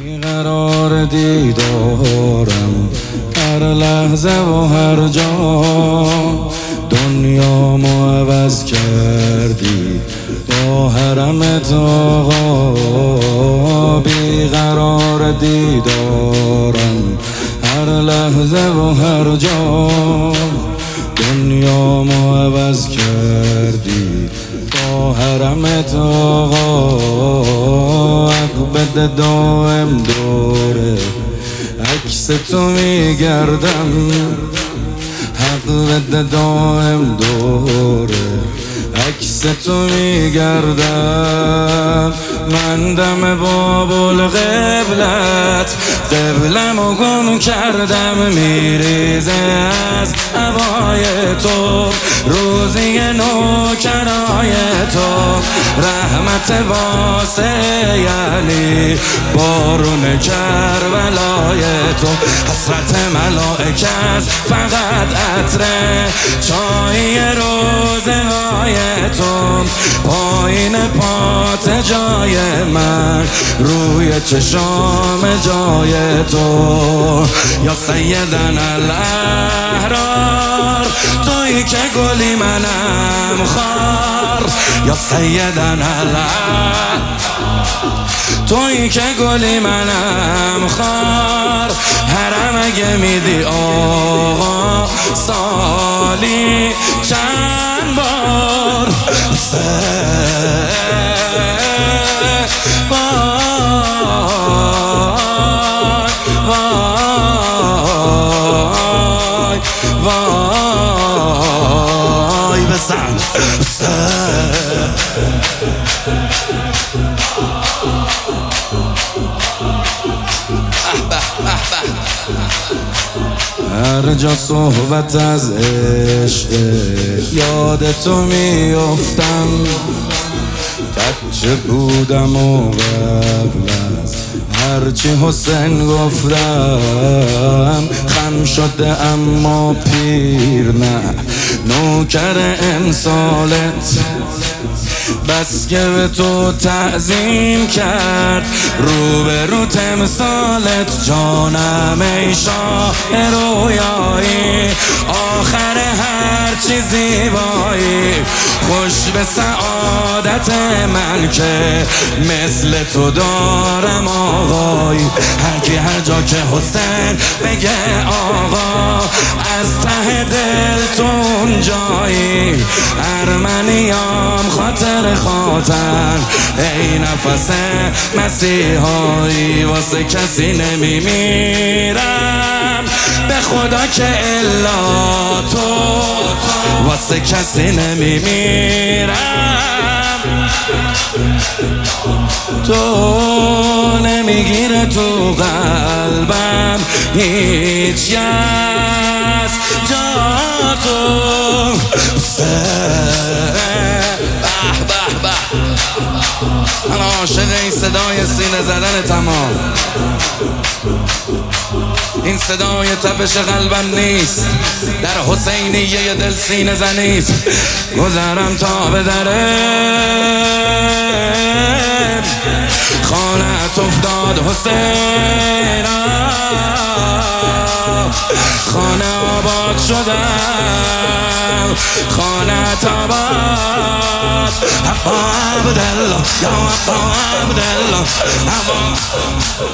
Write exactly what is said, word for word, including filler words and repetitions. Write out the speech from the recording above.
بیقرار دیدارم هر لحظه و هر جا، دنیامو عوض کردی با حرمت آقا. بیقرار دیدارم هر لحظه و هر جا، دنیامو عوض کردی با حرمت آقا. عقبت دائم دوره عکس تو میگردم، عقبت دائم دوره عکس تو میگردم. من دم بابل قبلت قبلمو گم کردم، میریزه از هوای تو روزی نوکرای تو. رحمت واسه یعنی بارون کربلای تو، حسرت ملائکت فقط عطره چای روزه های تو. پایین پات جای من، روی چشام جای تو. یا سیدنا الاحرار، تویی که گلی منم خار. یا سیدنا الاحرار، تویی که گلی منم خار. حرم اگه میدی آقا سالی چند بار، وای وای بزن هر جا صحبت از عشق یاد تو میافتم. بچه بودم و قبل از هرچی حسین گفتم، خم شده اما پیر نه، نوکر امسالت. بس که به تو تعظیم کرد رو به رو تمثالت. جانم ای شاه رویایی، آخر هر چی زیبایی. خوش به سعادت من که مثل تو دارم آقایی. هرکی هر جا که حسین بگه آقا، از ته دل تو اونجایی. ارمنیام خاطر خاطر، ای نفس مسیحایی. واسه کسی نمیمیرم به خدا که الا تو، واسه کسی نمیمیرم. تو نمیگیره تو قلبم هیچ یز جا تو. به به به، من عاشق این صدای سینه زدن تمام. این صدای تپش قلبم نیست، در حسینیه دل سینه زنیست. گذرم تا به دره خانت افتاد حسین، خانه آباد شدم، خانت آباد. حقا عبدالله یا حقا عبدالله،